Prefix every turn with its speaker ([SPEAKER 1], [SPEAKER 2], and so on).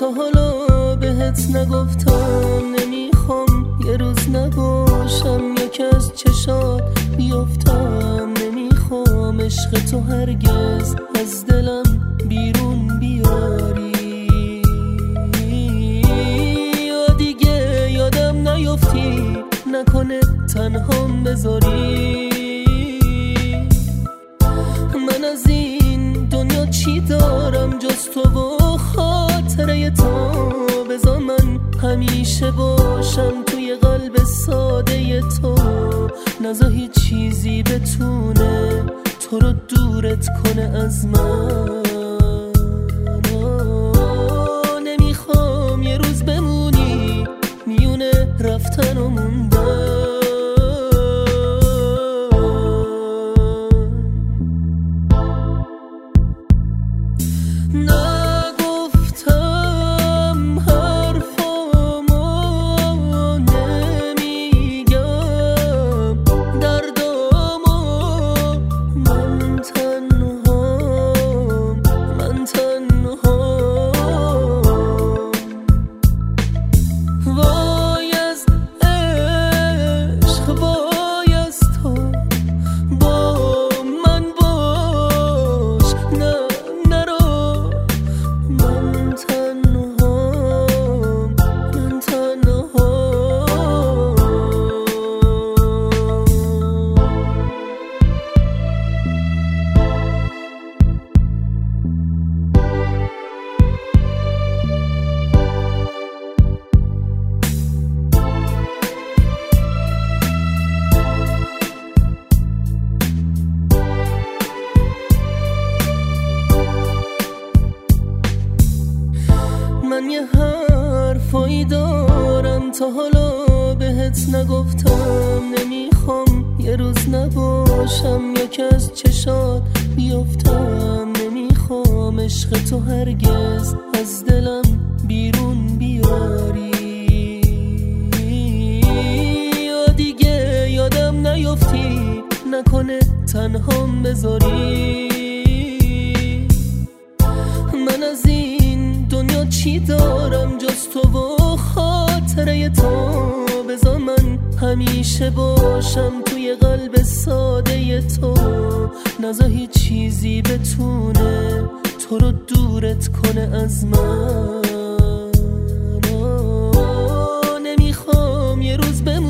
[SPEAKER 1] تا حالا بهت نگفتم نمیخوام یه روز نباشم یکی از چشات بیفتم. نمیخوام عشق تو هرگز از دلم بیرون بیاری یا دیگه یادم نیفتی نکنه تنهام بذاری. من از این دنیا چی دارم جز تو و خاطره تو. بذار من همیشه باشم توی قلب ساده تو. نذار هیچ چیزی بتونه تو رو دورت کنه از من. نمیخوام یه روز بمونی میونه رفتن و موندن. نگفتم حرفامو نمیگم دردامو من تنهام وای از عشق وای از تو با من باش نه نرو من تنهام من یه حرفایی دارم تا حالا بهت نگفتم. نمیخوام یه روز نباشم یکی از چشات بیفتم. نمیخوام عشق تو هرگز از دلم بیرون بیاری یا دیگه یادم نیفتی نکنه تنهام بذاری. من از این دنیا چی دارم جز تو و خاطره تو. بذار من همیشه باشم توی قلب ساده تو. نذار هیچ چیزی بتونه تو رو دورت کنه از من. نمیخوام یه روز